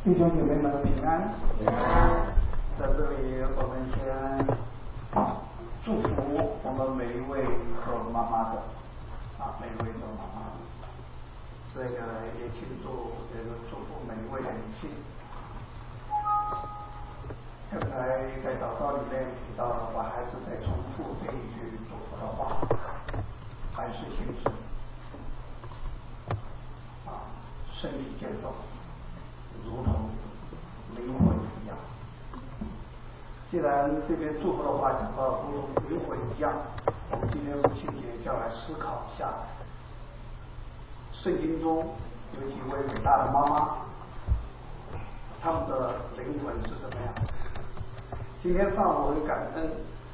弟兄姐妹们平安。在这里，我们先祝福我们每一位做妈妈的每一位做妈妈的。这个也庆祝，也是祝福每一位的女性。刚才在祷告里面提到了，我还是在重复这一句祝福的话：凡事兴盛，身体健壮，如同灵魂一样。既然这边祝福的话讲到如同灵魂一样，我们今天母亲节就要来思考一下，圣经中有几位伟大的妈妈，他们的灵魂是怎么样？今天上午很感恩，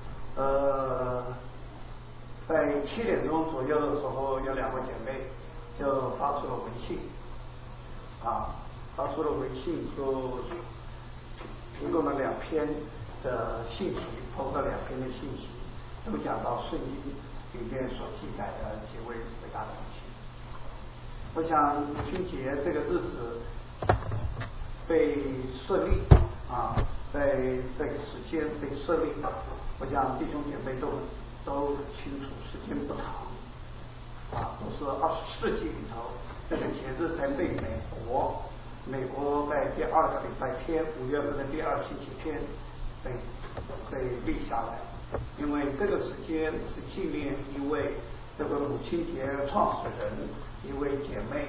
在7点钟左右的时候，有2位姐妹就发出了微信，发出了微信，就提供了2篇的信息，包括2篇的信息，都讲到圣经里面所记载的几位伟大的母亲。我想母亲节这个日子被设立在这个时间被设立，我想弟兄姐妹都很清楚，时间不长，都是20世纪里头，这个节日才被美国在第2个礼拜天，5月份的第2星期天被立下来，因为这个时间是纪念一位这个母亲节创始人，一位姐妹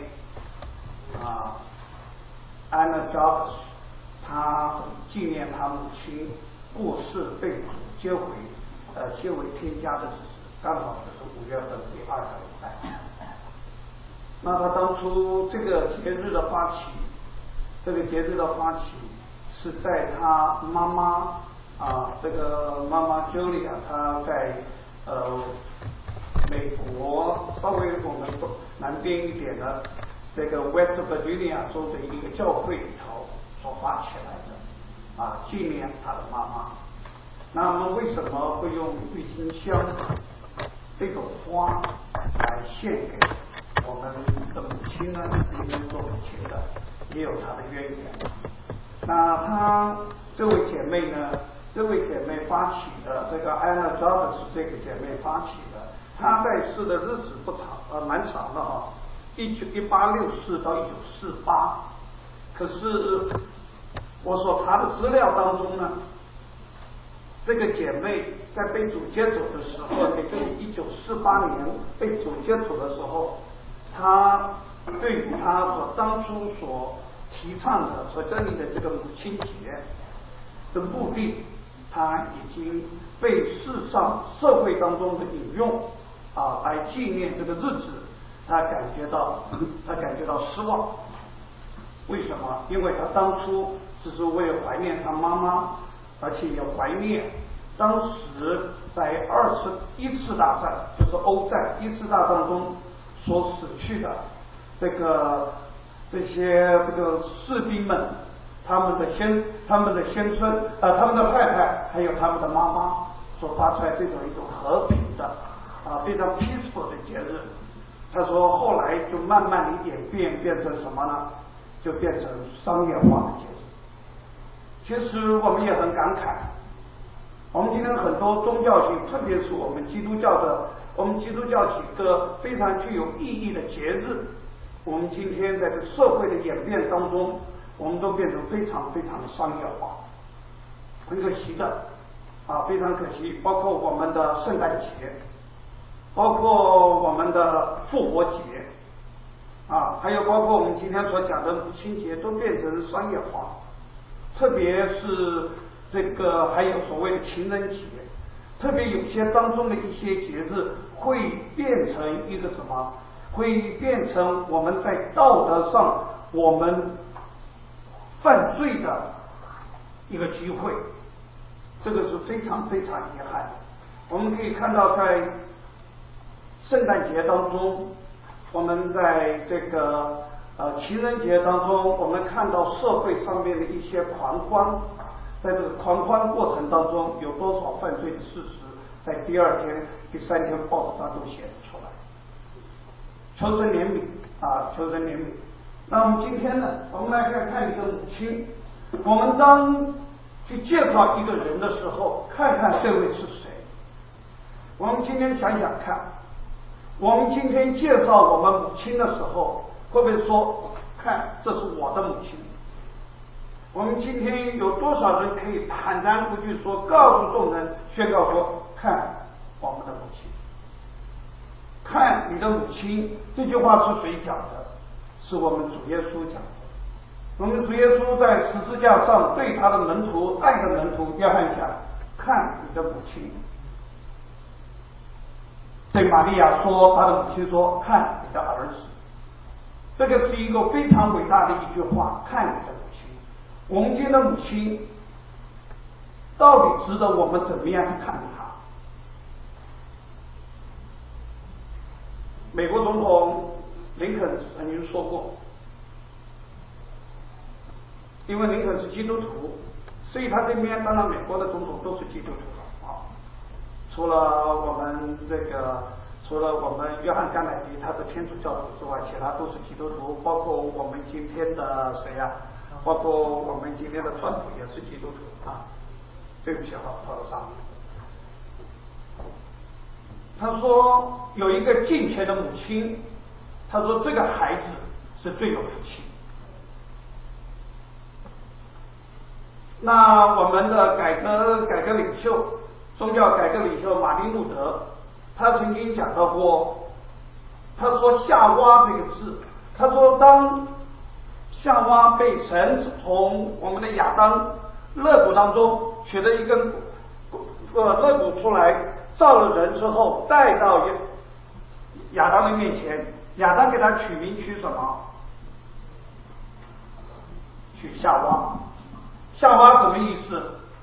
Anna Jarvis， 她纪念她母亲过世被主接回天家的日子，刚好就是5月份第2个礼拜。那她当初这个节日的发起是在她妈妈这个妈妈 Julia， 她在美国稍微我们南边一点的这个 West Virginia 州的一个教会里头所发起来的纪念她的妈妈。那么为什么会用郁金香这种花来献给我们的母亲呢？今天做母亲的也有她的渊源。那这位姐妹发起的，这个 Anna Jarvis 这个姐妹发起的，她在世的日子不长，蛮长的1864到1948。可是我所查的资料当中呢，这个姐妹在被主接走的时候，也就是1948年被主接走的时候，她对于她所当初所提倡的、所建立的这个母亲节的目的，她已经被世上社会当中的引用来纪念这个日子，她感觉到失望。为什么？因为她当初只是为了怀念她妈妈，而且也怀念当时在21次大战，就是欧战1次大战中所死去的这些士兵们，他们的先孙他们的太太，还有他们的妈妈所发出来这种一种和平的非常 peaceful 的节日。他说后来就慢慢的演变成什么呢？就变成商业化的节日。其实我们也很感慨，我们今天很多宗教性，特别是我们基督教几个非常具有意义的节日，我们今天在这个社会的演变当中，我们都变成非常非常的商业化，很可惜的非常可惜。包括我们的圣诞节，包括我们的复活节还有包括我们今天所讲的母亲节，都变成商业化。特别是这个还有所谓的情人节，特别有些当中的一些节日会变成一个什么？会变成我们在道德上我们犯罪的一个机会，这个是非常非常遗憾的。我们可以看到在圣诞节当中，我们在这个情人节当中，我们看到社会上面的一些狂欢，在这个狂欢过程当中有多少犯罪的事实，在第2天、第3天报纸上都写得出来。求神怜悯求神怜悯。 那我们今天呢，我们来看一个母亲。我们当去介绍一个人的时候，看看这位是谁。我们今天想想看，我们今天介绍我们母亲的时候，会不会说，看这是我的母亲？我们今天有多少人可以坦然无惧说，告诉众人，宣告说，看我们的母亲，看你的母亲？这句话是谁讲的？是我们主耶稣讲的。我们主耶稣在十字架上对他的门徒，爱的门徒约翰讲，看你的母亲。对玛利亚说，他的母亲说，看你的儿子。这个是一个非常伟大的一句话，看你的母亲。我们今天的母亲到底值得我们怎么样去看她？美国总统林肯曾经说过，因为林肯是基督徒，所以他这边当然美国的总统都是基督徒啊，除了我们约翰甘乃迪他是天主教徒之外，其他都是基督徒，包括我们今天的谁呀？包括我们今天的川普也是基督徒啊。对不起啊，跑到上面。他说有一个敬虔的母亲，他说这个孩子是最有福气。那我们的改革领袖，宗教改革领袖马丁路德，他曾经讲到过，他说夏娃这个字，他说当夏娃被神从我们的亚当肋骨当中取了一根肋骨出来，造了人之后，带到亚当的面前，亚当给他取名取什么？取夏娃。夏娃什么意思？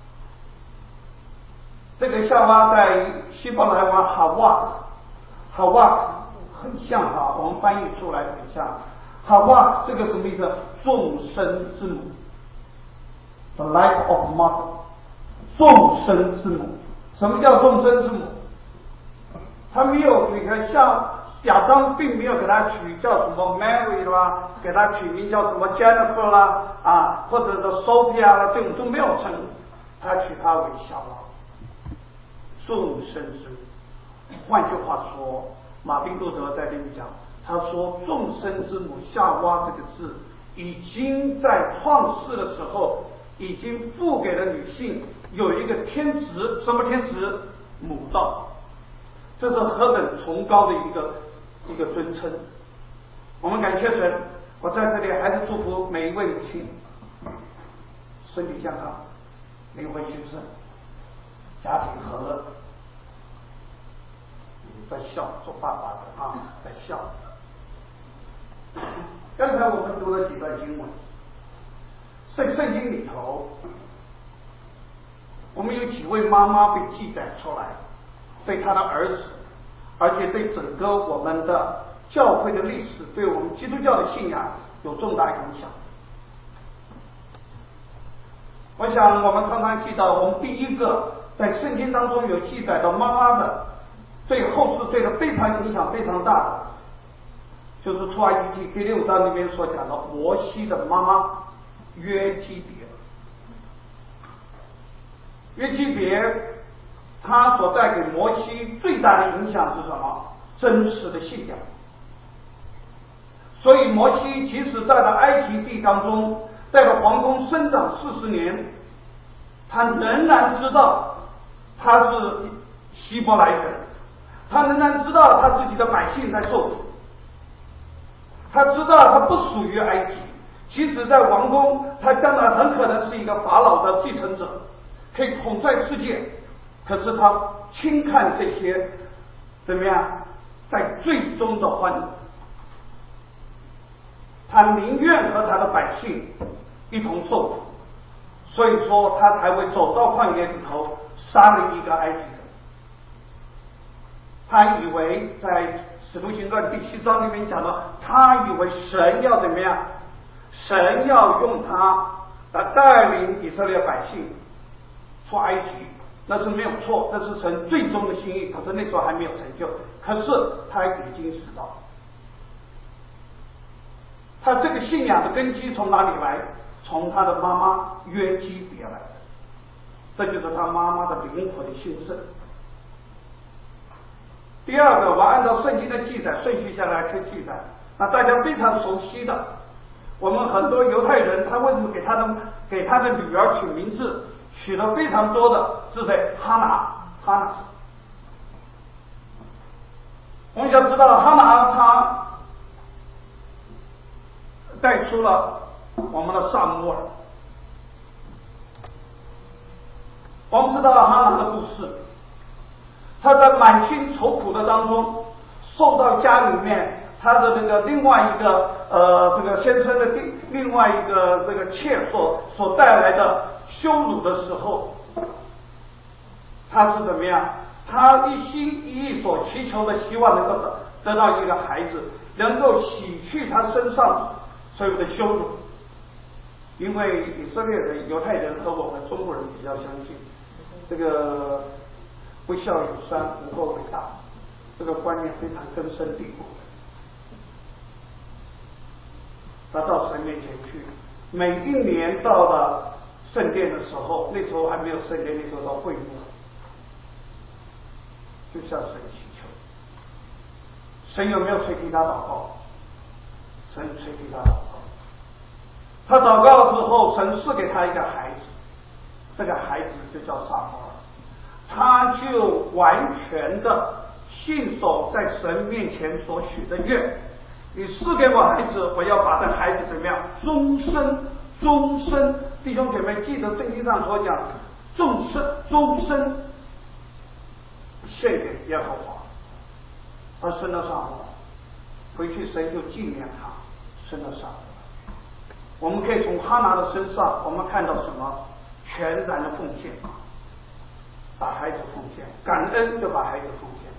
这个夏娃在希伯来文哈瓦很像哈，我们翻译出来很像。哈瓦这个什么意思？众生之母 ，the life of mother， 众生之母。什么叫众生之母？他没有，你看像亚当并没有给他取叫什么 Mary 啦，给他取名叫什么 Jennifer 啦啊，或者是 Sophia 啦，这种都没有称，他取他为夏娃，众生之母。换句话说，马丁路德在这里讲，他说众生之母夏娃这个字，已经在创世的时候，已经赋给了女性有一个天职，什么天职？母道。这是何等崇高的一个尊称！我们感谢神，我在这里还是祝福每一位母亲身体健康，灵魂兴盛，家庭和乐。在笑，做爸爸的啊，在笑。刚才我们读了几段经文，圣经里头，我们有几位妈妈被记载出来，对他的儿子，而且对整个我们的教会的历史，对我们基督教的信仰有重大影响。我想我们常常记得，我们第一个在圣经当中有记载到妈妈的，对后世对的非常影响非常大的，就是出埃及记第6章里面所讲的摩西的妈妈约基别。约基别他所带给摩西最大的影响是什么？真实的信仰。所以摩西即使在了埃及地当中，在了皇宫生长40年，他仍然知道他是希伯来人，他仍然知道他自己的百姓在受苦，他知道他不属于埃及，即使在王宫，他将来很可能是一个法老的继承者，可以统帅世界，可是他轻看这些怎么样，在最终的欢乐，他宁愿和他的百姓一同受苦，所以说他才会走到旷野里头杀了一个埃及人。他以为在使徒行传第7章里面讲到，他以为神要怎么样？神要用他来带领以色列百姓出埃及，那是没有错，这是神最终的心意。可是那时候还没有成就，可是他已经知道。 他这个信仰的根基从哪里来？从他的妈妈约基别来的，这就是他妈妈的灵魂的兴盛。第二个，我按照圣经的记载顺序下来去记载，那大家非常熟悉的，我们很多犹太人他为什么给他的女儿取名字取了非常多的是谁？哈拿。我们要知道哈拿他带出了我们的撒母耳。我们知道哈拿的故事，他在满心愁苦的当中，受到家里面他的这个另外一个这个先生的另外一个这个妾所带来的羞辱的时候，他是怎么样？他一心一意所祈求的，希望能够得到一个孩子，能够洗去他身上所有的羞辱。因为以色列人、犹太人和我们中国人比较相信，这个不孝有三，无后为大，这个观念非常根深蒂固。他到神面前去，每一年到了圣殿的时候，那时候还没有圣殿，那时候到会幕，就向神祈求。神有没有垂听他祷告？神垂听他祷告。他祷告了之后，神赐给他一个孩子，这个孩子就叫撒母耳，他就完全的信守在神面前所许的愿。你赐给我孩子，我要把这孩子怎么样？终身，弟兄姐妹，记得圣经上所讲，终身献给耶和华。他生了撒母耳，回去神就纪念他生了撒母耳。我们可以从哈拿的身上，我们看到什么？全然的奉献，把孩子奉献，感恩就把孩子奉献。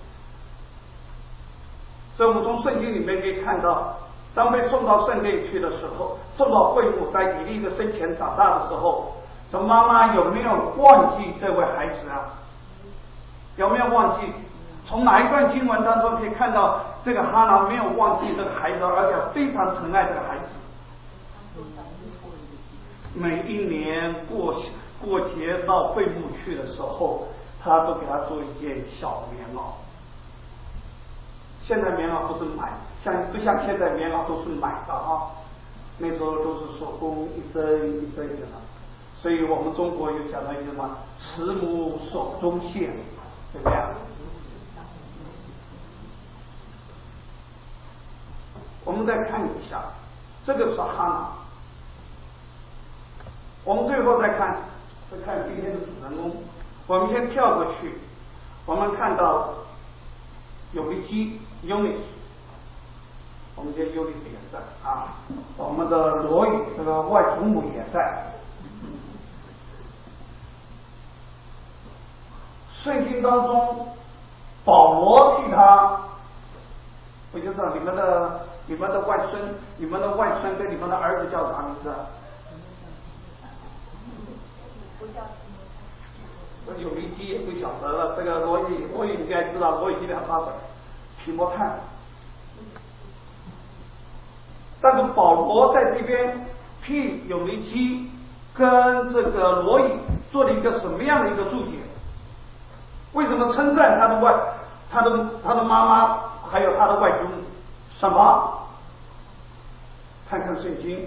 所以我们从圣经里面可以看到，当被送到圣殿去的时候，送到会幕，在以利的生前长大的时候，这妈妈有没有忘记这位孩子啊？有没有忘记？从哪一段经文当中可以看到，这个哈拿没有忘记这个孩子，而且非常疼爱这个孩子。每一年过节到会幕去的时候，他都给他做一件小棉袄。现在棉袄不是买，不像现在棉袄都是买的啊，那时候都是手工一针一针的。所以我们中国有讲到一句什么“慈母手中线”，怎么样？我们再看一下，这个是哈拿。我们最后再看今天的主人公。我们先跳过去，我们看到有一基 Eunice， 我们这 Eunice 也在啊，我们的罗宇这个外祖母也在。圣经当中，保罗替他，我就知道你们的外孙跟你们的儿子叫啥名字啊？有一基也不晓得了，这个罗宇应该知道，罗宇基本上提摩太。但是保罗在这边替有一基跟这个罗宇做了一个什么样的一个注解？为什么称赞他的妈妈还有他的外祖母？什么？看看圣经，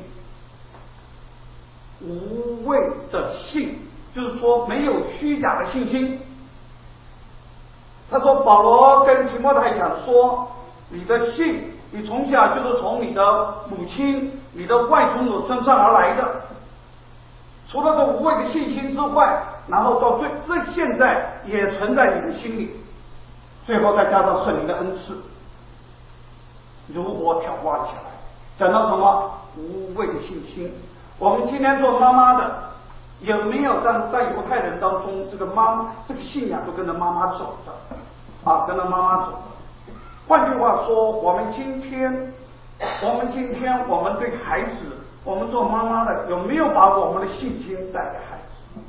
无畏的信。就是说没有虚假的信心。他说保罗跟提摩太讲说，你的信，你从小就是从你的母亲、你的外祖母身上而来的。除了这无畏的信心之外，然后到这现在也存在你的心里，最后再加上圣灵的恩赐，如火挑旺起来。讲到什么？无畏的信心。我们今天做妈妈的，有没有在犹太人当中，这个信仰都跟着妈妈走的啊，跟着妈妈走的。换句话说，我们今天我们对孩子，我们做妈妈的有没有把我们的信心带给孩子？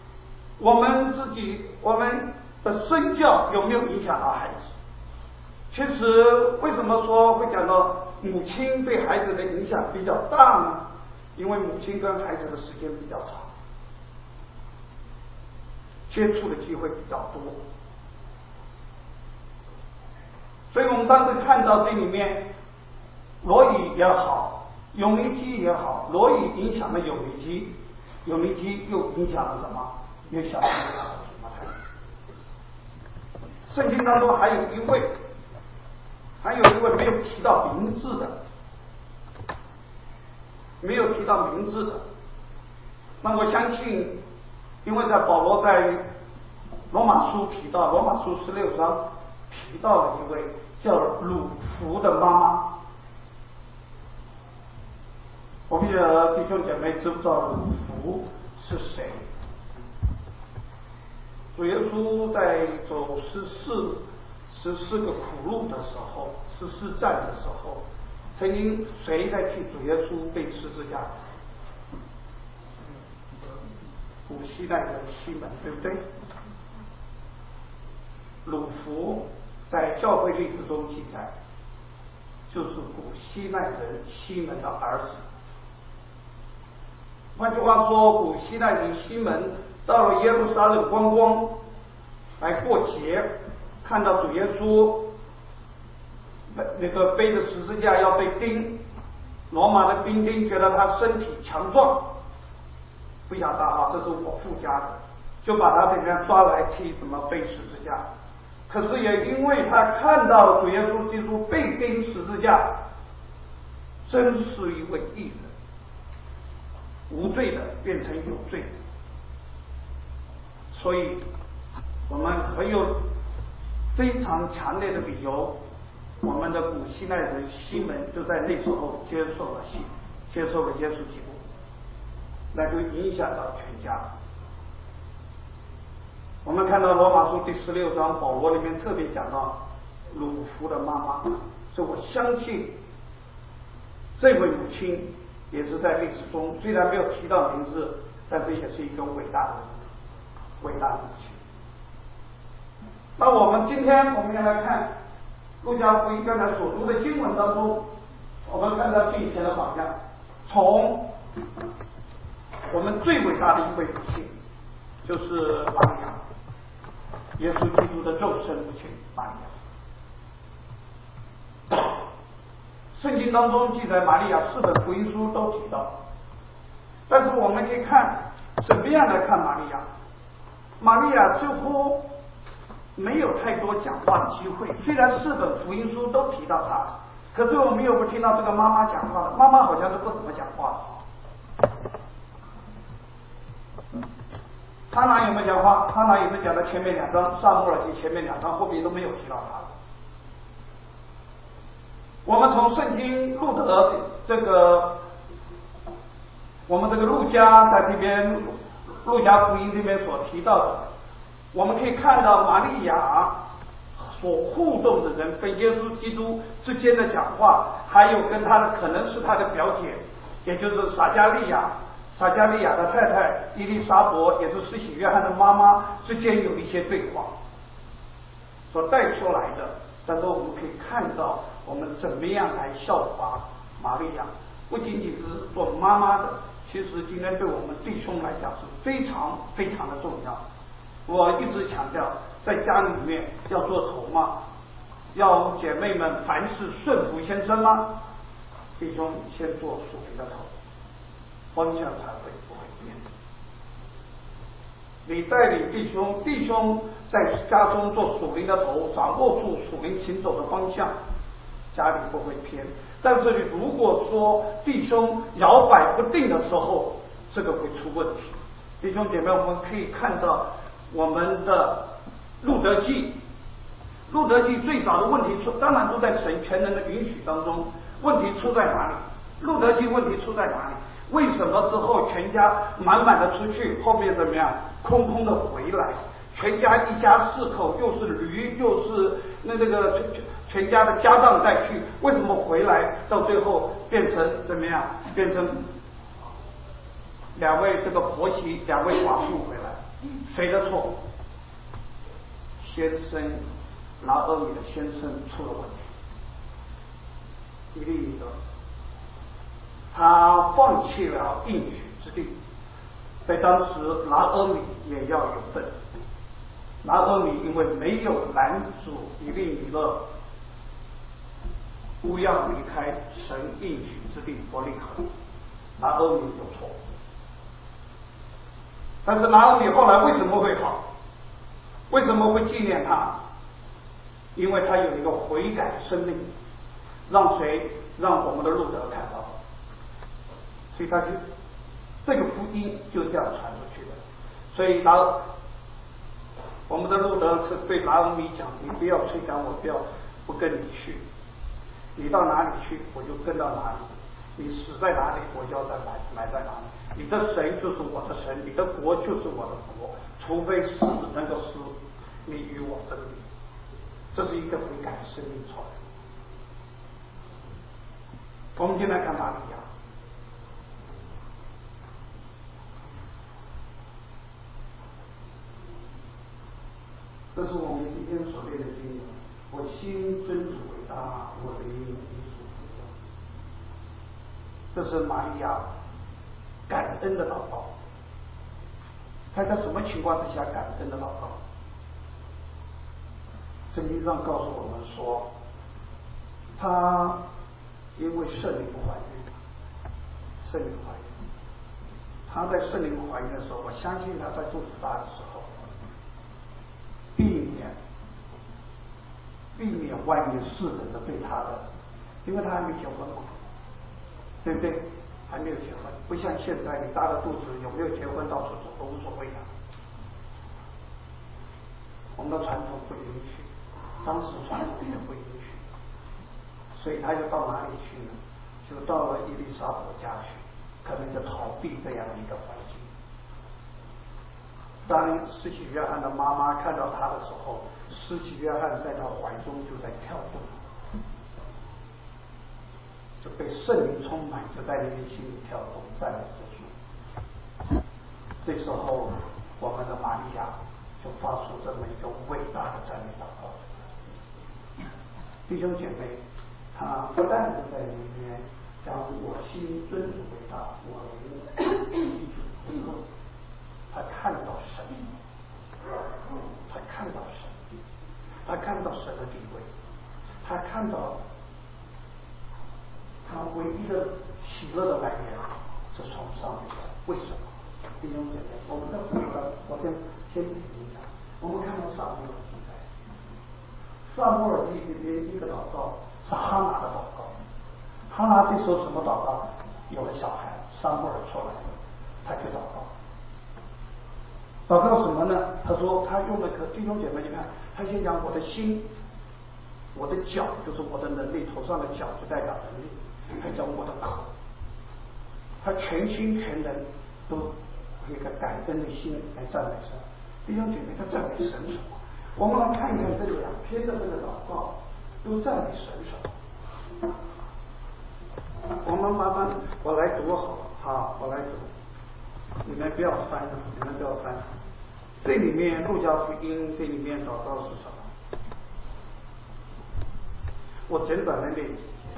我们的身教有没有影响到孩子？ 其实为什么说会讲到母亲对孩子的影响比较大呢？因为母亲跟孩子的时间比较长，接触的机会比较多，所以我们当时看到这里面，罗以也好，永尼基也好，罗以影响了永尼基，永尼基又影响了什么？约小提亚和提摩太。圣经当中还有一位没有提到名字的，那我相信，因为在保罗在罗马书提到，罗马书16章提到了一位叫鲁孚的妈妈。我不晓得弟兄姐妹知不知道鲁孚是谁？主耶稣在走14个苦路的时候，14站的时候，曾经谁在替主耶稣被十字架？古希腊人西门，对不对？鲁孚在教会历史中记载，就是古希腊人西门的儿子。换句话说，古希腊人西门到了耶路撒冷观光，来过节，看到主耶稣那个背着十字架要被钉，罗马的兵丁觉得他身体强壮，不晓得啊，这是我附加的，就把他怎么样抓来替什么背十字架。可是也因为他看到主耶稣基督被钉十字架，真是一位义人，无罪的变成有罪的，所以我们很有非常强烈的理由，我们的古希腊人西门就在那时候接受了耶稣基督，那就影响到全家。我们看到罗马书第16章，保罗里面特别讲到鲁孚的妈妈，所以我相信这位母亲也是在历史中虽然没有提到名字，但是也是一个伟大的母亲。那我们今天要来看路加福音刚才所读的经文当中，我们看到近前的榜样，从我们最伟大的一位母亲，就是玛利亚，耶稣基督的肉身母亲玛利亚。圣经当中记载玛利亚4本福音书都提到，但是我们可以看怎么样来看玛利亚。玛利亚几乎没有太多讲话的机会，虽然4本福音书都提到她，可是我们又不听到这个妈妈讲话的，妈妈好像是不怎么讲话的。他哪有没有讲话？他哪有没有讲到前面2章撒母耳记前面2章，后面都没有提到他。我们从圣经路德我们这个路加在这边路加福音这边所提到的，我们可以看到玛利亚所互动的人跟耶稣基督之间的讲话，还有跟他的可能是他的表姐，也就是撒加利亚的太太伊丽莎伯，也是施洗约翰的妈妈之间有一些对话所带出来的。但是我们可以看到我们怎么样来效法玛利亚，不仅仅是做妈妈的，其实今天对我们弟兄来讲是非常非常的重要。我一直强调，在家里面要做头嘛，要姐妹们凡事顺服先生吗？弟兄先做属灵的头，方向才会不会变。你带领弟兄在家中做属灵的头，掌握住属灵行走的方向，家里不会偏。但是如果说弟兄摇摆不定的时候，这个会出问题。弟兄姐妹，我们可以看到我们的路德记最早的问题当然都在神全能的允许当中，问题出在哪里？路德记问题出在哪里？为什么之后全家满满的出去，后面怎么样空空的回来？全家一家4口，又是驴又是那个全家的家当带去，为什么回来到最后变成怎么样？变成2位这个婆媳2位寡妇回来，谁的错？先生拿俄米的先生出了问题。以利米勒他放弃了应许之地，在当时拿俄米也要有份。拿俄米因为没有拦阻以利米勒不要离开神应许之地伯利恒，拿俄米有错。但是拿俄米后来为什么会好？为什么会纪念他？因为他有一个悔改的生命，让谁？让我们的路德看到，所以他就这个福音就这样传出去的。所以我们的路德是对拿俄米讲：你不要催赶我，不跟你去，你到哪里去我就跟到哪里，你死在哪里我就要埋在哪里。你的神就是我的神，你的国就是我的国，除非死能够使你与我分离。这是一个悔改的生命出来。我们现在看玛利亚，这是我们今天所练的经文。我心尊主为大，我灵以主为重。这是玛利亚感恩的祷告。他在什么情况之下感恩的祷告？圣经上告诉我们说，他因为圣灵怀孕，他在圣灵怀孕的时候，我相信他在肚子大的时候，避免外面世人的对他的，因为他还没结婚嘛，对不对？还没有结婚，不像现在你大了肚子有没有结婚到处走都无所谓的。我们的传统不允许，当时传统也不允许，所以他就到哪里去呢？就到了伊丽莎白家去，可能就逃避这样的一个环境。当施洗约翰的妈妈看到他的时候，施洗约翰在他怀中就在跳动，就被圣灵充满，就在你的心里跳动，赞美主。这时候，我们的玛利亚就发出这么一个伟大的赞美祷告。弟兄姐妹，他不但是在里面将我心尊主为大，我灵以主为重。他看到神，他看到神，他看到神的地位，他看到他唯一的喜乐的来源是从上面的。为什么？弟兄姐妹，我们在我先提一下，我们看到撒母耳记载，撒母耳记里面一个祷告是哈拿的祷告。哈拿这时候什么祷告？有了小孩，撒母耳出来了，他去祷告。祷告什么呢？他说他用的弟兄姐妹，你看，他先讲我的心，我的脚就是我的能力，头上的脚就代表能力，还讲我的口，他全心全人都有一个感恩的心来赞美神。弟兄姐妹，他赞美神什么？我们来看一看这两篇的这个祷告，都赞美神什么？我们麻烦我来读好了，好，我来读。你们不要翻了，你们不要翻。这里面路加福音这里面祷告是什么？我简短的念几节。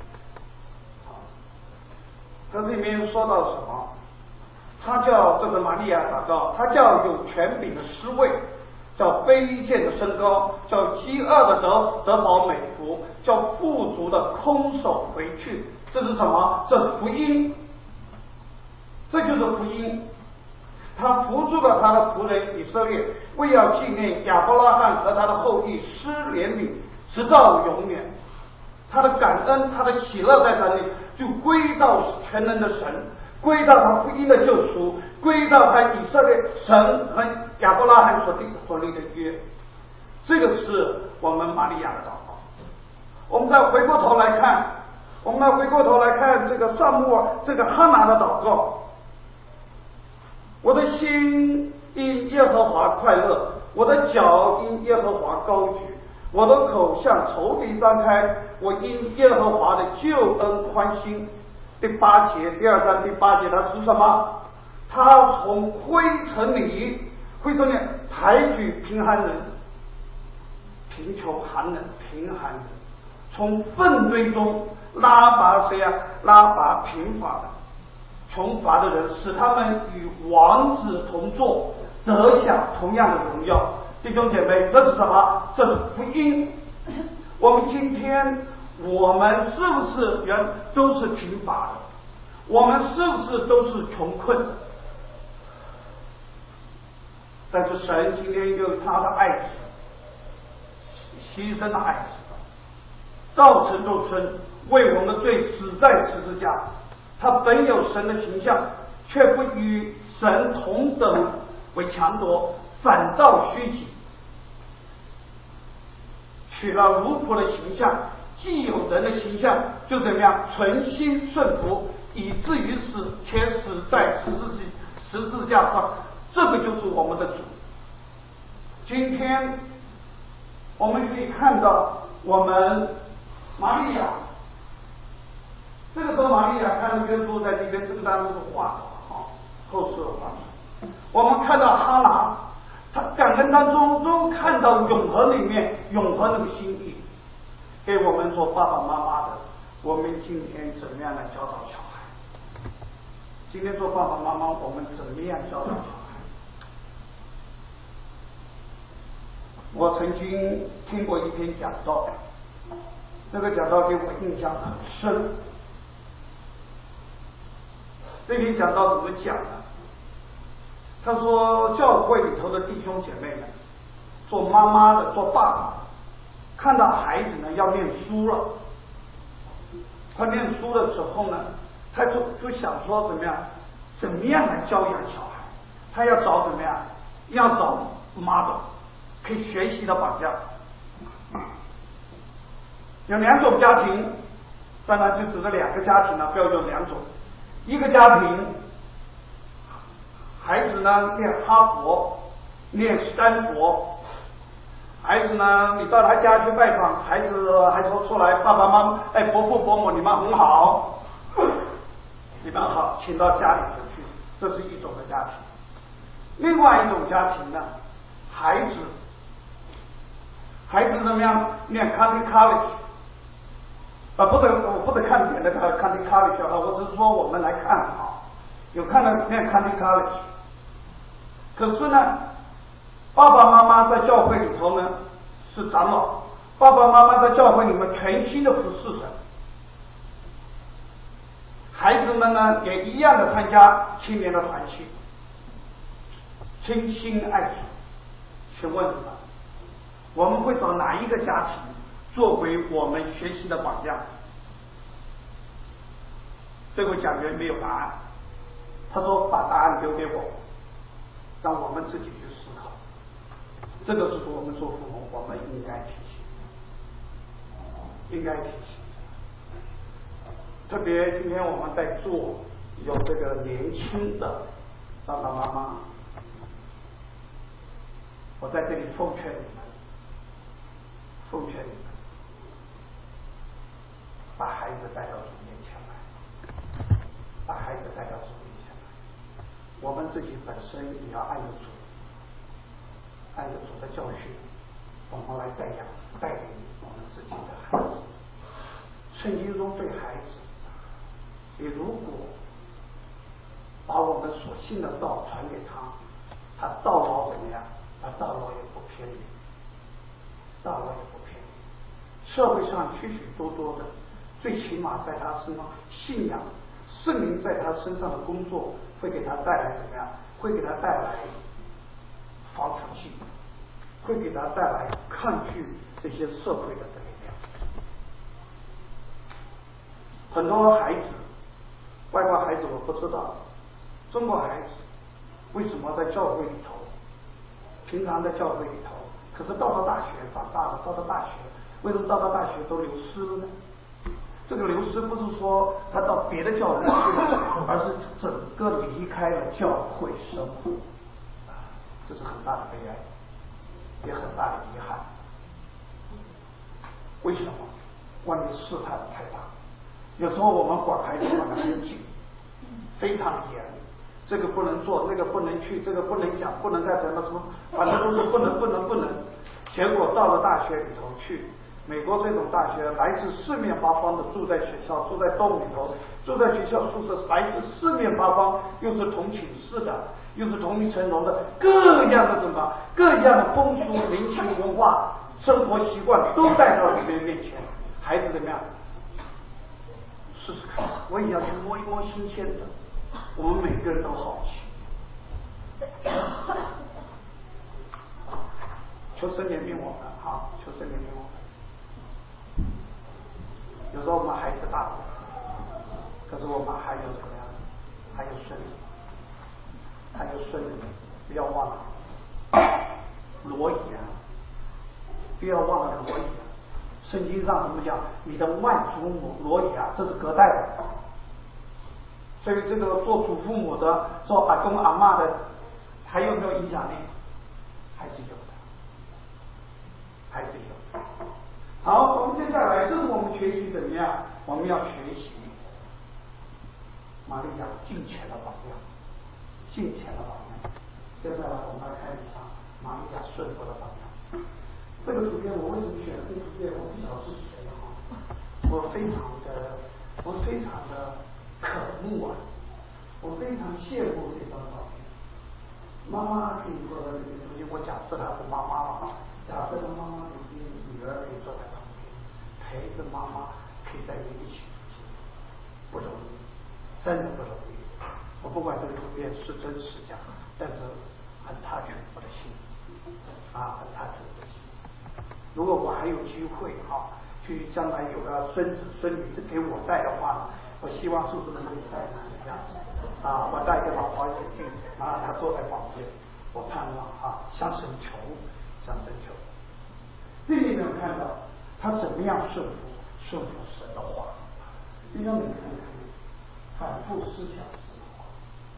他这里面说到什么？他叫这是玛利亚祷告，他叫有权柄的施位，叫卑贱的升高，叫饥饿的得饱美福，叫富足的空手回去。这是什么？这是福音，这就是福音。他扶助了他的仆人以色列，为要纪念亚伯拉罕和他的后裔施怜悯，直到永远。他的感恩，他的喜乐在这里，就归到全能的神，归到他福音的救赎，归到他以色列神和亚伯拉罕所立的约。这个是我们玛利亚的祷告。我们再回过头来看，这个撒母耳这个哈拿的祷告。我的心因耶和华快乐，我的脚因耶和华高举，我的口向仇敌张开，我因耶和华的救恩欢心。第8节，第2章第8节，他是什么？他从灰尘里抬举贫寒人， 寻求寒冷贫寒人，从粪堆中拉拔谁啊？拉拔贫乏的、穷乏的人，使他们与王子同坐，得享同样的荣耀。弟兄姐妹，这是什么？这是福音。我们今天，我们是不是人都是贫乏的？我们是不是都是穷困的？但是神今天用他的爱子，牺牲的爱子，道成肉身，为我们的罪死在十字架。他本有神的形象，却不与神同等为强夺，反倒虚己，取了奴仆的形象，既有人的形象，就怎么样存心顺服，以至于死，且死在十字架上。这个就是我们的主。今天我们可以看到，我们玛利亚，这个时候玛利亚看到耶稣在这边正当中是画的后世的画。我们看到哈拿，他感恩当中都看到永恒里面永恒的心意，给我们做爸爸妈妈的，我们今天怎么样来教导小孩？今天做爸爸妈妈，我们怎么样教导小孩？我曾经听过一篇讲道，这个讲道给我印象很深。这篇讲道怎么讲呢？他说，教会里头的弟兄姐妹们，做妈妈的、做爸爸的，看到孩子呢要念书了，他念书的时候呢，他就想说怎么样来教养小孩？他要找怎么样？要找 model。可以学习的榜样。有两种家庭，当然就指的两个家庭了，不要用两种。一个家庭，孩子呢念哈佛，念斯坦福，孩子呢你到他家去拜访，孩子还说出来，爸爸妈妈，伯父伯母，你们很好，你们好，请到家里头去，这是一种的家庭。另外一种家庭呢，孩子怎么样念 Country College？ 我不得看别的 Country College 我只是说我们来看有看到念 Country College。可是呢，爸爸妈妈在教会里头呢是长老，爸爸妈妈在教会里面全心的服侍神，孩子们呢也一样的参加青年的团契，倾心爱主。请问你们，我们会找哪一个家庭作为我们学习的榜样？这位讲员没有答案，他说把答案留给我，让我们自己去思考。这个是我们做父母，我们应该提醒。特别今天我们在座有这个年轻的爸爸妈妈，我在这里奉劝你们，把孩子带到主面前来，把孩子带到主面前来。我们自己本身也要按着主的教训，我们来带领我们自己的孩子。圣经中对孩子，你如果把我们所信的道传给他到老怎么样？他到老也不偏离。社会上许许多多的，最起码在他身上信仰圣灵在他身上的工作，会给他带来怎么样？会给他带来防腐剂，会给他带来抗拒这些社会的力量。很多孩子，外国孩子我不知道，中国孩子为什么在教会里头，平常在教会里头，可是到了大学长大了，到了大学，为什么到了大学都流失了呢？这个流失不是说他到别的教会去了，而是整个离开了教会生活，这是很大的悲哀，也很大的遗憾。为什么？外面试探太大，有时候我们管孩子管得很紧，非常严， 这个不能做，那个不能去，这个不能讲，不能干什么什么，反正都是不能。结果到了大学里头去，美国这种大学来自四面八方的，住在学校，住在洞里头，住在学校宿舍，来自四面八方，又是同寝室的，又是同一层楼的，各样的什么，各样的风俗民情文化、生活习惯都带到你们面前，孩子怎么样？试试看，我也要去摸一摸新鲜的。我们每个人都好奇，求神怜悯我们，好，求神怜悯我们。有时候我们孩子大了，可是我们还有什么呀？还有孙子，还有孙子，不要忘了罗以啊，不要忘了罗以啊。圣经上怎么讲？你的外祖母罗以啊，这是隔代的。所以这个做祖父母的、做阿公阿嬷的，还有没有影响力？还是有的，还是有的。好，我们接下来，这是我们学习怎么样？我们要学习玛利亚敬虔的榜样，敬虔的榜样。接下来我们来看一下玛利亚顺服的榜样。这个图片我为什么选这个图片？我不晓得是谁啊，我非常的渴慕啊，我非常羡慕这张照片。妈妈可以坐在这个中间，我假设她是妈妈了啊，假设她妈妈有些女儿可以坐在旁边，陪着妈妈，可以在一起读经，不容易，真的不容易。我不管这个图片是真是假，但是很touch我的心啊，很touch我的心。如果我还有机会啊，去将来有个孙子孙女是给我带的话呢，我希望是不是能够带成这样子啊？我戴一个老花眼镜啊，他坐在旁边，我盼望啊，向神求，向神求。这里面看到他怎么样顺服神的话，应该每个人可以反复思想神的话。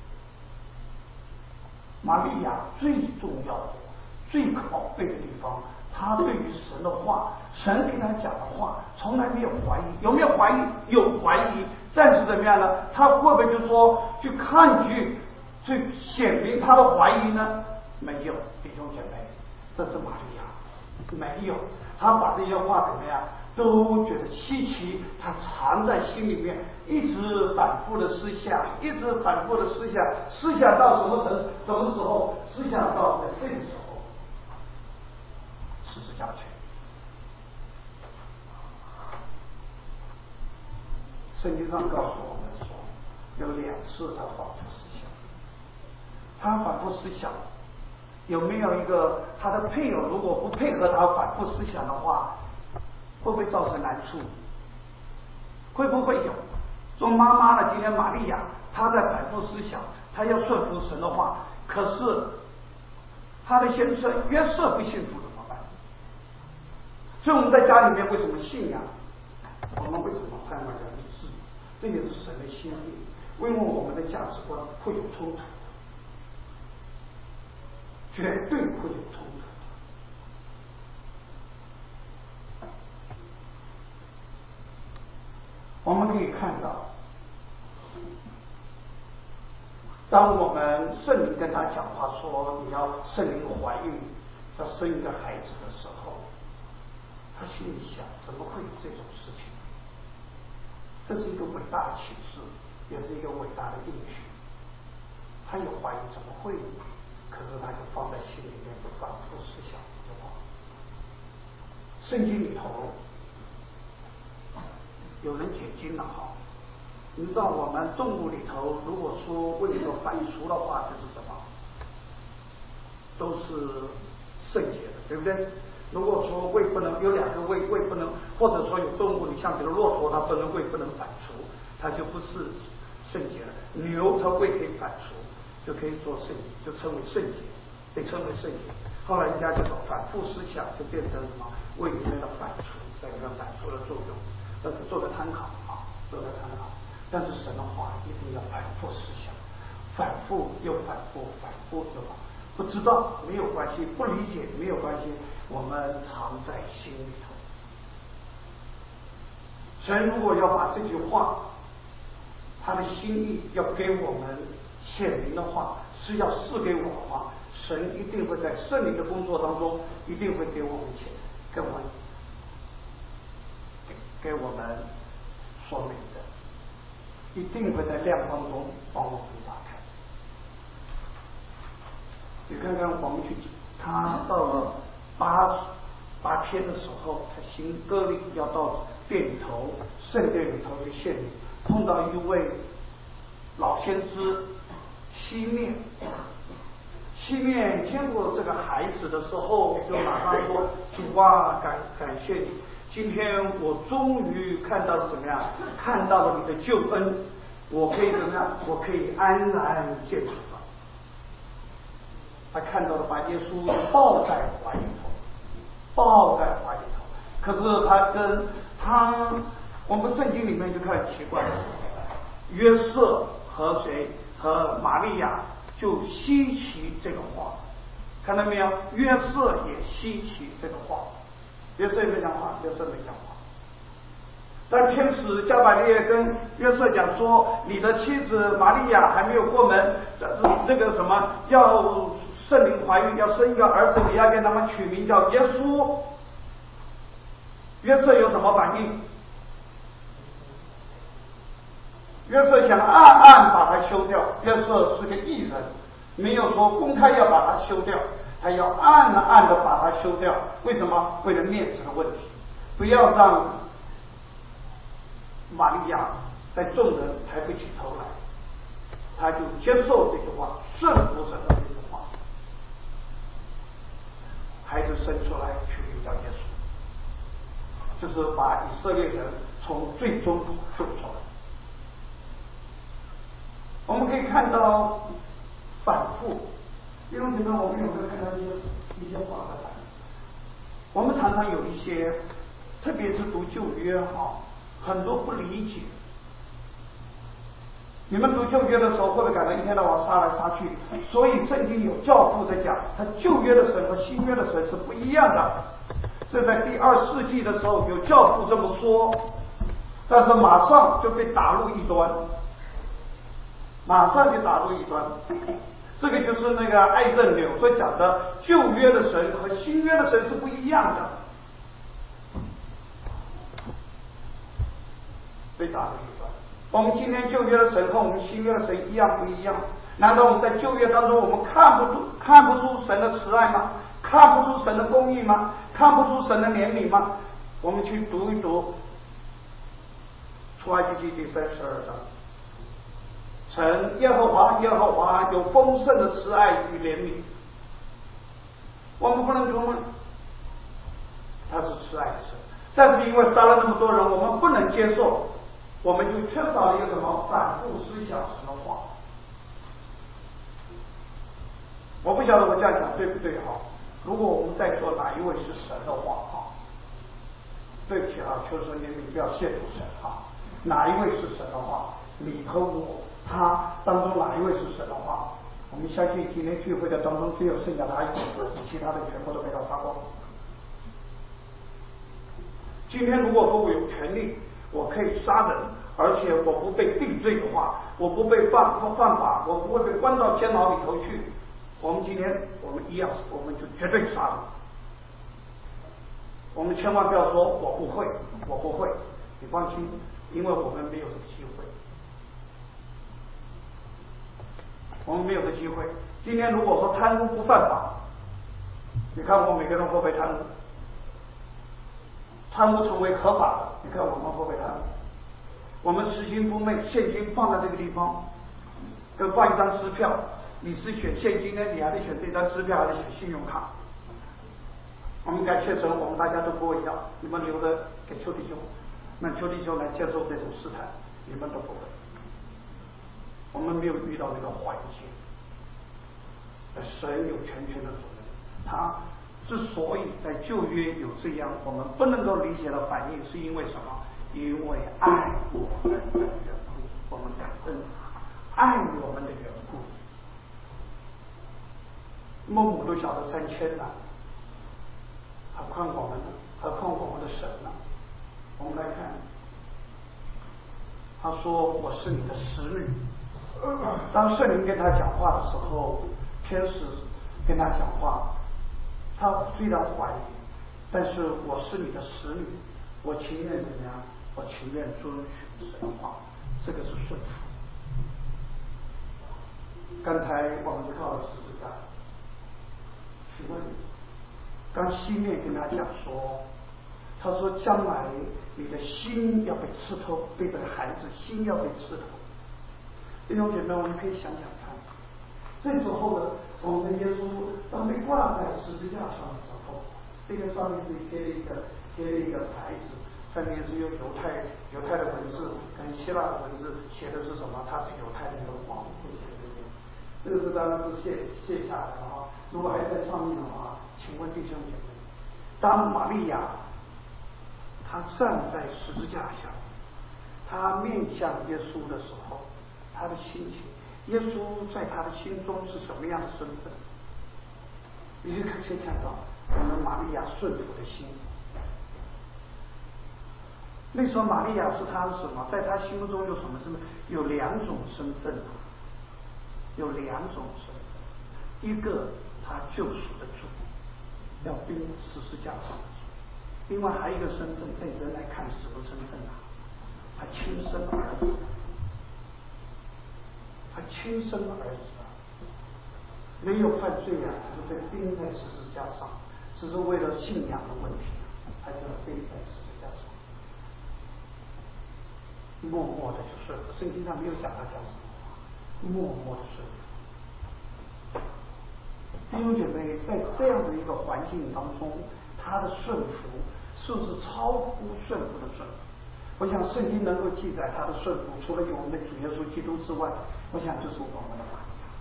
玛利亚最重要的、最宝贝的地方，他对于神的话，神给他讲的话，从来没有怀疑。有没有怀疑？有怀疑，但是怎么样呢？他会不会就说去抗拒，去显明他的怀疑呢？没有，弟兄姐妹，这是玛利亚，没有。他把这些话怎么样，都觉得稀奇，他藏在心里面，一直反复的思想，一直反复的思想，思想到什么时候？思想到在这个时候。十字架前，圣经上告诉我们说，有2次他反复思想。他反复思想，有没有一个他的配偶如果不配合他反复思想的话，会不会造成难处？会不会有？做妈妈的今天玛利亚，她在反复思想，她要顺服神的话，可是她的先生约瑟不信服怎么办？所以我们在家里面为什么信仰？我们为什么盼望要一致？这也是神的心意，因为我们的价值观会有冲突，绝对会有冲突。我们可以看到，当我们圣灵跟他讲话说你要圣灵怀孕，要生一个孩子的时候，他心里想，怎么会有这种事情？这是一个伟大的启示，也是一个伟大的应许。他有怀疑，怎么会？可是他就放在心里面，反复思想这句话。圣经里头有人解经了哈，你知道我们动物里头，如果说问一个反刍的话，就是什么？都是圣洁的，对不对？如果说胃不能有2个胃不能，或者说有动物，你像比如骆驼，它不能胃不能反刍，它就不是圣洁的。牛它胃可以反刍，就可以做圣洁，就称为圣洁，被称为圣洁。后来人家就反复思想，就变成什么胃里面的反刍，在一个反刍的作用，这是做个参考啊，做个参考。但是神的话一定要反复思想，反复又反复，反复又反复。不知道没有关系，不理解没有关系，我们藏在心里头。神如果要把这句话，他的心意要给我们显明的话，是要赐给我的话，神一定会在圣灵的工作当中，一定会给我们给我们说明的，一定会在亮光中帮我们打开。你看看我们去，他到了八天的时候，他行割礼要到殿里头，圣殿里头去献礼，碰到一位老先知西面见过这个孩子的时候，就马上说：“主啊，感谢你，今天我终于看到了怎么样？看到了你的救恩，我可以怎么样？我可以安然见主了。”他看到了，把耶稣抱在怀里头。可是我们圣经里面就开始奇怪了，约瑟和玛利亚就稀奇这个话，看到没有？约瑟也稀奇这个话，约瑟没讲话。但天使加百列跟约瑟讲说，你的妻子玛利亚还没有过门，这个什么要圣灵怀孕，要生一个儿子，你要给他们取名叫耶稣。约瑟有什么反应？约瑟想暗把它修掉。约瑟是个义人，没有说公开要把它修掉，他要暗的把它修掉。为什么？为了面子的问题，不要让玛利亚在众人抬不起头来。他就接受这句话，顺服神的这句话，孩子生出来取名叫耶稣，就是把以色列人从最终救出来。我们可以看到反复，因为你们我们有没有看到一些话的反复？我们常常有一些，特别是读旧约很多不理解。你们读旧约的时候，会不会感到一天到晚杀来杀去？所以圣经有教父在讲，他旧约的神和新约的神是不一样的。这在第2世纪的时候有教父这么说，但是马上就被打入异端。这个就是那个艾正柳所讲的，旧约的神和新约的神是不一样的，被打入异端。我们今天旧约的神和我们新约的神一样不一样？难道我们在旧约当中，我们看不出神的慈爱吗？看不出神的公义吗？看不出神的怜悯吗？我们去读一读出埃及记第32章。神耶和华有丰盛的慈爱与怜悯，我们不能读吗？他是慈爱的神，但是因为杀了那么多人，我们不能接受，我们就缺少了一个什么？反复思想神的话。我不晓得我这样讲对不对如果我们在座哪一位是神的话对不起求神怜悯，不要亵渎神哪一位是神的话？你和我他当中哪一位是神的话？我们相信今天聚会的当中只有剩下他一个，其他的全部都被他杀光。今天如果说我有权利，我可以杀人，而且我不被定罪的话，我不被犯法，我不会被关到监牢里头去，我们今天我们一样，我们就绝对杀人。我们千万不要说我不会，你放心，因为我们没有这个机会。我们没有这机会。今天如果说贪污不犯法，你看我们每个人会不会贪污？贪污成为合法的，你看我们会不会贪污？我们拾金不昧，现金放在这个地方，跟放一张支票，你是选现金呢，你还得选这张支票，还得选信用卡。我们感谢神，我们大家都不会要，你们留着给邱弟兄，让邱弟兄来接受这种试探，你们都不会。我们没有遇到那个环境，神有全权的主人。他之所以在旧约有这样我们不能够理解的反应，是因为什么？因为爱我们的缘故，我们感恩爱我们的缘故。孟母都晓得3000了，何况我们呢？何况我们的神呢？我们来看，他说：“我是你的使女。” 当圣灵跟他讲话的时候，天使跟他讲话，他虽然怀疑，但是我是你的使女，我情愿怎么样？我情愿遵循神话，这个是顺服。刚才我们靠了十字架，请问，刚西面跟他讲说，他说将来你的心要被刺透，被这个孩子心要被刺透。弟兄姐妹，我们可以想想看，这时候呢，我们的耶稣当被挂在十字架上的时候，这个上面是贴了一个牌子，上面是有犹太的文字跟希腊的文字，写的是什么？他是犹太的一个王会写的。这个是当然是卸下来的哈。如果还在上面的话，请问弟兄姐妹，当玛利亚她站在十字架下，她面向耶稣的时候，她的心情，耶稣在她的心中是什么样的身份？你就可以看到我们玛利亚顺服的心。那时候玛利亚是她是什么？在她心中有什么身份？有两种身份啊，有两种身份。一个她救赎的主，要钉十字架上的主；另外还有一个身份，在人来看什么身份啊？她亲生儿子，她亲生儿子啊，没有犯罪啊，只是被钉在十字架上，只是为了信仰的问题，他就要钉在十字架上。默默的就顺服，圣经上没有讲他讲什么话，默默的顺服。弟兄姐妹，在这样的一个环境当中，他的顺服是不是超乎顺服的顺服？我想圣经能够记载他的顺服，除了有我们的主耶稣基督之外，我想就是我们的玛利亚。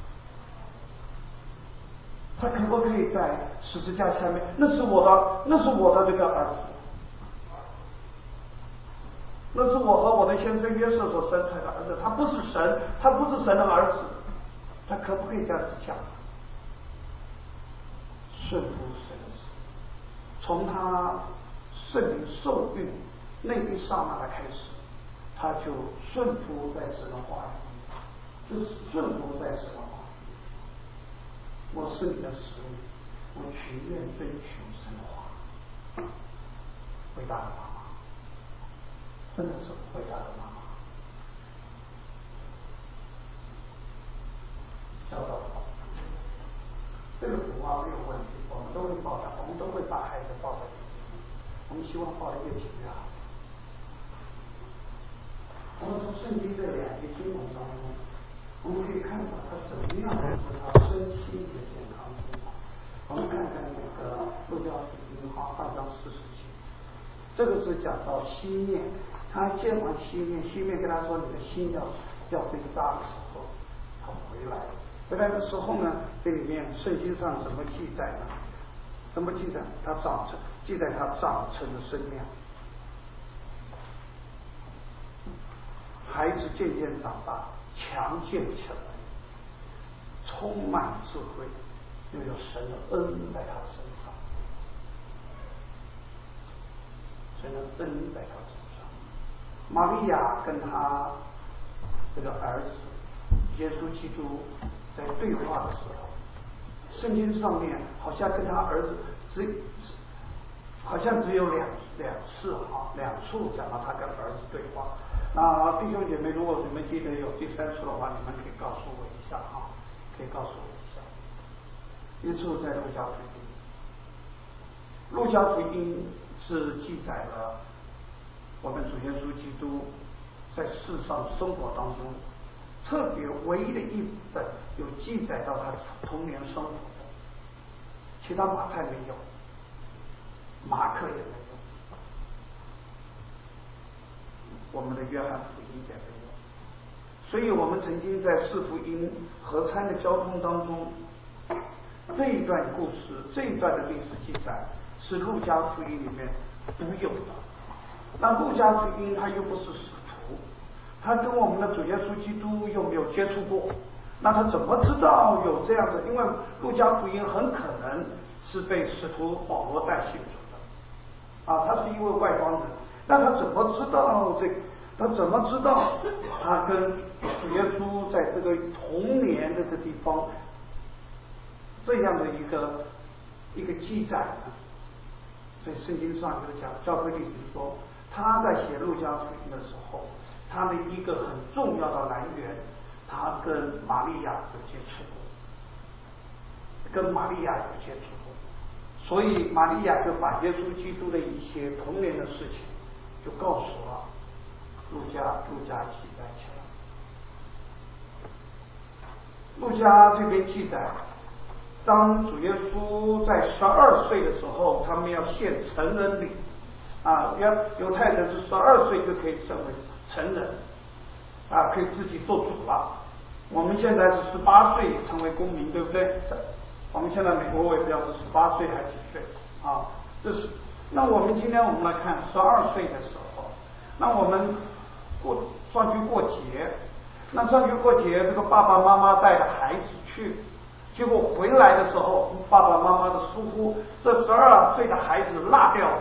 他可不可以在十字架下面？那是我的这个儿子。那是我和我的先生约瑟所生出来的儿子，他不是神，他不是神的儿子，他可不可以这样子讲？顺服神，从他圣灵受孕那一刹那的开始，他就顺服在神的话语，就是顺服在神的话语。我是你的使女，我情愿遵循神的话。伟大的妈妈，真的是伟大的妈妈，教导好。这个图啊没有问题，我们都会抱他，我们都会把孩子抱在一起，我们希望抱得越紧越好。我们从圣经这两节经文当中，我们可以看到他怎么样使他身心的健康成长。我们看看那个路加福音2章40节，这个是讲到西面，他见完西面跟他说：“你的心要被扎的时候，他回来了。回来的时候呢，这里面圣经上怎么记载呢？怎么记载？他记载他长成了身量，孩子渐渐长大，强健起来，充满智慧，又有神的恩在他身上，神的恩在他身上。玛利亚跟他这个儿子耶稣基督在对话的时候，圣经上面好像跟他儿子好像只有两次两处讲到他跟儿子对话。那弟兄姐妹，如果你们记得有第3处的话，你们可以告诉我一下可以告诉我一下。一处在路加福音，路加福音是记载了我们主耶稣基督在世上生活当中特别唯一的一本有记载到他童年生活的，其他马太没有，马可也没有，我们的约翰福音也没有。所以我们曾经在4福音合参的交通当中，这一段故事，这一段的历史记载是路加福音里面独有的。那路加福音他又不是使徒，他跟我们的主耶稣基督又没有接触过，那他怎么知道有这样子？因为路加福音很可能是被使徒保罗带信主的，他是一位外邦人，那他怎么知道他怎么知道他跟主耶稣在这个童年的这地方这样的一个记载呢？所以圣经上就讲，教会历史说，他在写路加福音的时候，他的一个很重要的来源，他跟玛利亚有接触过，跟玛利亚有接触过，所以玛利亚就把耶稣基督的一些童年的事情就告诉了路加记载起来。路加这边记载，当主耶稣在12岁的时候，他们要献成人礼啊，犹太人是12岁就可以成为成人啊，可以自己做主了。我们现在是18岁成为公民，对不对？我们现在美国我也不知道是18岁还是几岁啊？这是。那我们今天我们来看12岁的时候，那我们上去过节，那上去过节，这个爸爸妈妈带着孩子去，结果回来的时候，爸爸妈妈的疏忽，这12岁的孩子落掉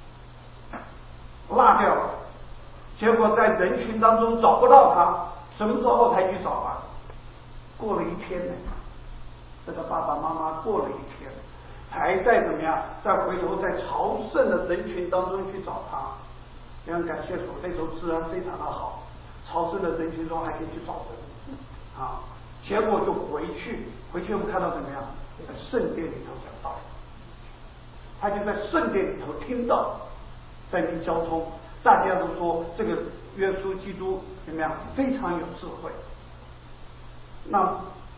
了，结果在人群当中找不到他，什么时候才去找啊？过了一天呢，这个爸爸妈妈过了一天，才再怎么样，再回头在朝圣的人群当中去找他。非常感谢主，那时候治安非常的好，朝圣的人群中还可以去找人啊。结果就回去我们看到怎么样？在圣殿里头讲道，他就在圣殿里头听到在那交通，大家都说这个耶稣基督怎么样？非常有智慧。那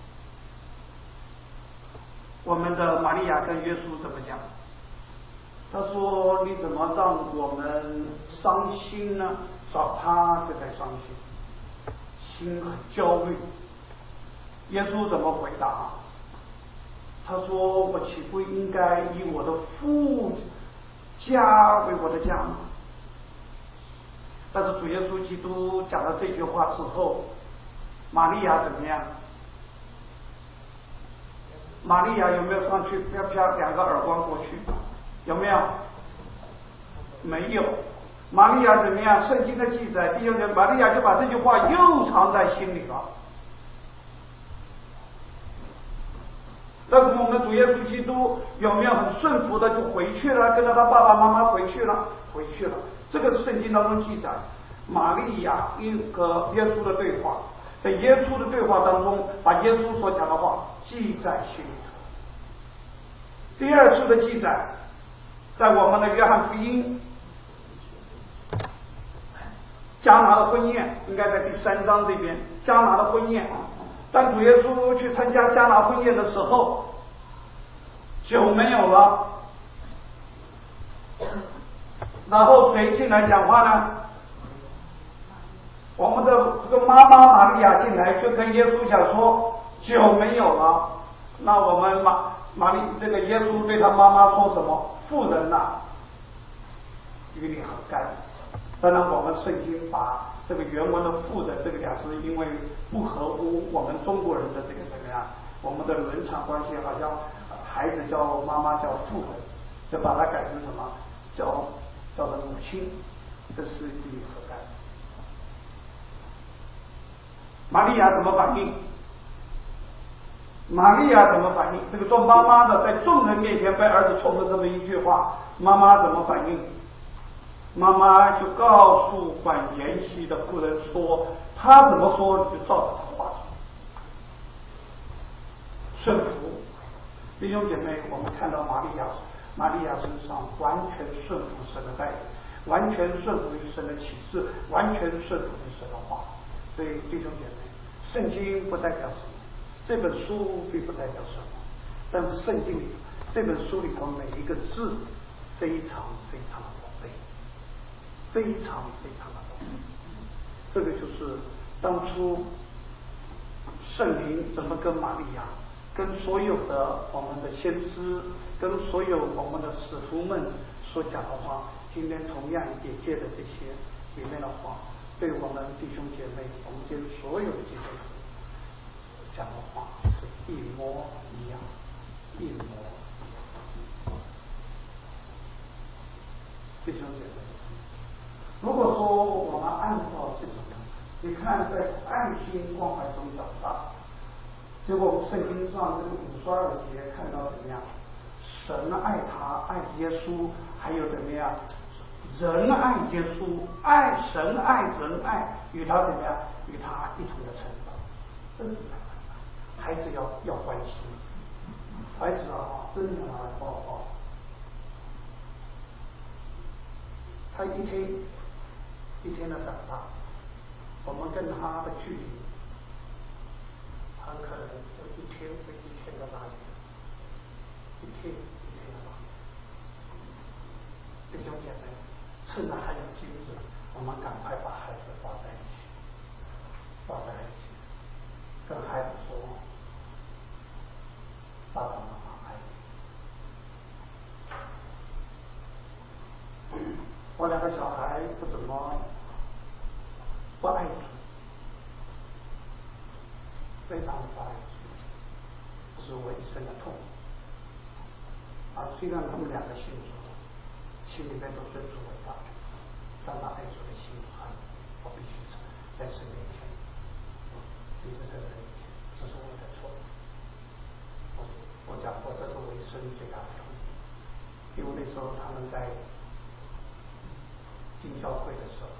我们的玛利亚跟耶稣怎么讲？他说：“你怎么让我们伤心呢？”找他就在伤心，心很焦虑。耶稣怎么回答？他说：“我岂不应该以我的父家为我的家吗？”但是主耶稣基督讲了这句话之后，玛利亚怎么样？玛利亚有没有上去啪啪2个耳光过去？有没有？没有。玛利亚怎么样？圣经的记载，第6节，玛利亚就把这句话又藏在心里了。但是我们主耶稣基督有没有很顺服的就回去了，跟着他爸爸妈妈回去了？这个是圣经当中记载，玛利亚和耶稣的对话，在耶稣的对话当中，把耶稣所讲的话记在心里头。第2次的记载，在我们的约翰福音，迦拿的婚宴，应该在第3章这边，迦拿的婚宴。当主耶稣去参加迦拿婚宴的时候，酒没有了，然后谁进来讲话呢？我们的这个妈妈玛利亚进来，就跟耶稣讲说酒没有了。那我们这个耶稣对他妈妈说什么？妇人呐，与你何干？当然，我们圣经把这个原文的妇人这个2字，因为不合乎我们中国人的这个怎么样，我们的伦常关系，好像孩子叫妈妈叫妇人，就把它改成什么？叫做母亲，这是与你何干？玛利亚怎么反应？这个做妈妈的在众人面前被儿子冲了这么一句话，妈妈怎么反应？妈妈就告诉管筵席的妇人说，他怎么说你就照着他话顺服。弟兄姐妹，我们看到玛利亚身上完全顺服神的带领，完全顺服于神的启示，完全顺服于神的话。所以弟兄姐妹，圣经不代表什么，这本书并不代表什么，但是圣经里这本书里头每一个字非常非常的宝贝，非常非常的宝贝。这个就是当初圣灵怎么跟玛利亚，跟所有的我们的先知，跟所有我们的使徒们所讲的话，今天同样也借着这些里面的话，对我们弟兄姐妹，我们今天所有的基督徒讲的话是一模一样，一模一样。弟兄姐妹， 如果说我们按照这种，你看在爱心关怀中长大，结果我们圣经上这个52节看到怎么样？神爱他，爱耶稣，还有怎么样？人爱耶稣，爱神，爱人，爱与他怎么样？与他一同的成长。这是孩子要关心，孩子真的拿来抱抱。他一天一天的长大，我们跟他的距离很可能就一天比一天的拉远，一天一天的拉远。弟兄姐妹，趁着还有精子，我们赶快把孩子抱在一起，抱在一起，跟孩子说：“爸爸妈妈爱你。”我2个小孩不怎么不爱主，非常不爱主，这是我一生的痛。虽然他们2个信主，心里面都尊主为大，但那爱主的心很，我必须在神面前，一直在神面前，这是我的错。我讲过，这是我一生最大的痛，因为那时候他们在进教会的时候，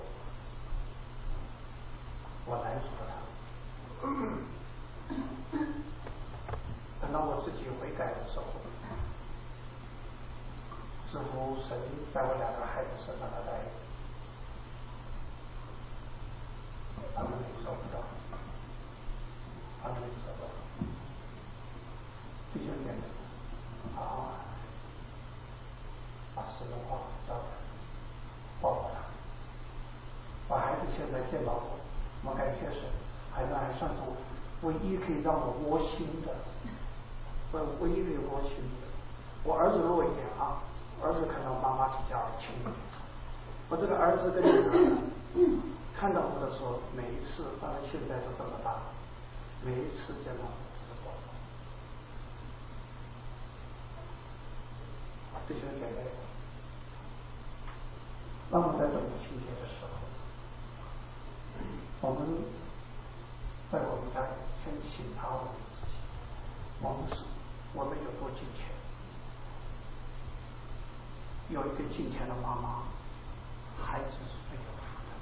我拦阻了他们。等到我自己悔改的时候，似乎神在我2个孩子身上的带领，他们领受不到，他们领受不到。弟兄姐妹，把神的话交给抱抱他。我孩子现在见到我感谢神，孩子还算是唯一可以让我窝心的，唯一可以窝心的。我儿子弱一点儿子看到妈妈比较亲一点。我这个儿子跟女儿看到我的时候，每一次，到现在都这么大，每一次见到我都是抱抱。弟兄姐妹，当我在这母亲节的时候，我们在我们家里先请他我们自己，我们有多金钱？有一个金钱的妈妈，孩子是最有福的。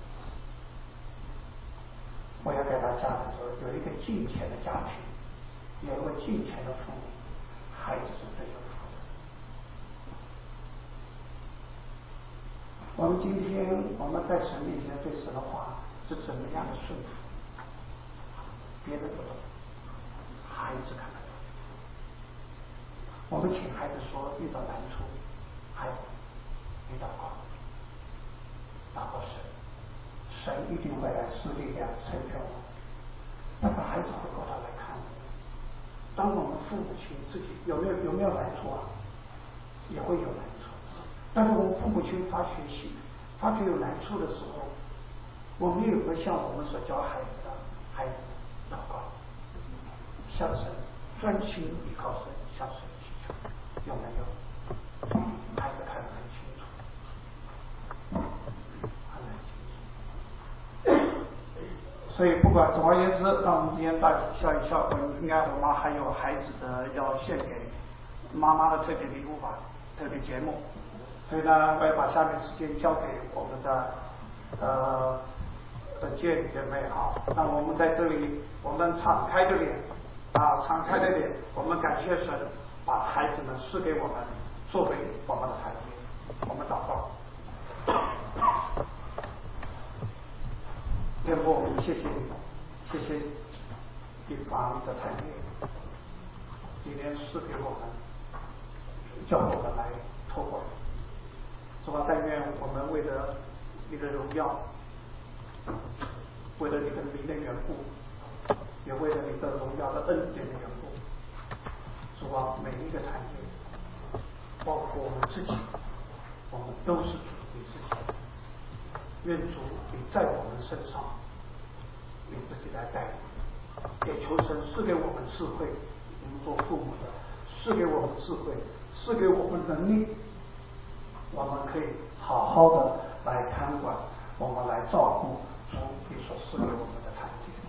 我要给大家长说，有一个金钱的家庭，有一个金钱的父母，孩子是最有福的。我们今天我们在神面前对神的话是怎么样的顺服？别人不懂，孩子看得懂。我们请孩子说，遇到难处，孩子你祷告，祷告神一定会来施力量成全我。但是孩子回过头来看，当我们父母亲自己有没有难处也会有难处。但是我们父母亲发觉有难处的时候，我们有没有像我们所教孩子的孩子祷告，向神专心依靠神，向神祈求，有没有？孩子看得很清楚，很清楚。所以不管总而言之，让我们今天大家笑一笑。我妈还有孩子的要献给妈妈的特别礼物吧，特别节目。所以呢，我要把下面时间交给我们的姐妹那我们在这里，我们敞开的脸我们感谢神，把孩子们赐给我们，作为我们的产业。我们祷告。天父，我们谢谢你，谢谢你把你的产业今天赐给我们，叫我们来透过。是吧？但愿我们为了你的荣耀，为了你的名的缘故，也为了你的荣耀的恩典的缘故，是吧？每一个产业，包括我们自己，我们都是主你自己。愿主你在我们身上，你自己来带领。也求神赐给我们智慧，我们做父母的，赐给我们智慧，赐给我们能力。我们可以好好的来看管我们来照顾主你所赐给我们的产业。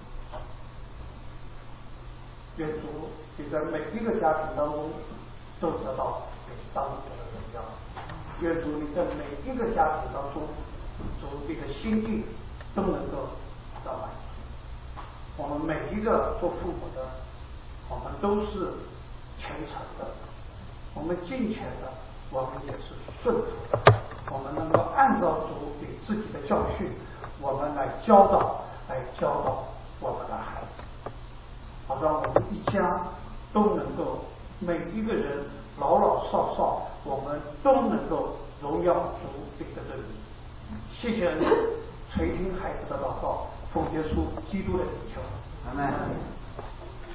愿主你在每一个家庭当中都得到给上帝的荣耀。愿主你在每一个家庭当中，主你的心意都能够得到满足。我们每一个做父母的，我们都是虔诚的，我们敬虔的，我们也是顺服的。我们能够按照主给自己的教训，我们来教导我们的孩子，好让我们一家都能够每一个人老老少少，我们都能够荣耀主你的真理。谢谢你垂听孩子的祷告，奉耶稣基督的名求，阿们。